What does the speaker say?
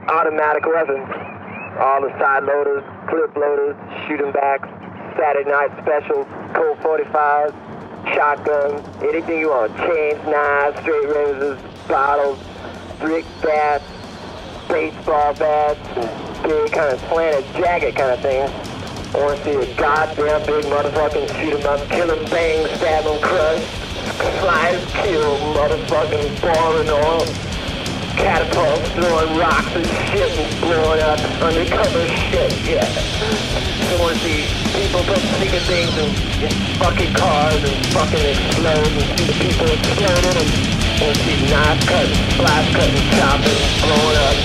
automatic weapons. All the side loaders, clip loaders, shooting backs, Saturday night specials, Colt 45s, shotguns, anything you want. Chains, knives, straight razors, bottles, brick bats, baseball bats, big kind of slanted jacket kind of thing. I want to see a goddamn big motherfucking shoot 'em up, kill 'em, bang, stab 'em, crush, slice, kill, motherfucking boiling oil, catapults, throwing rocks and shit and blowing up undercover shit, yeah. I want to see people put sticker things in fucking cars and fucking explode and see the people exploding and see knife cutting, slice cutting, chopping, blowing up,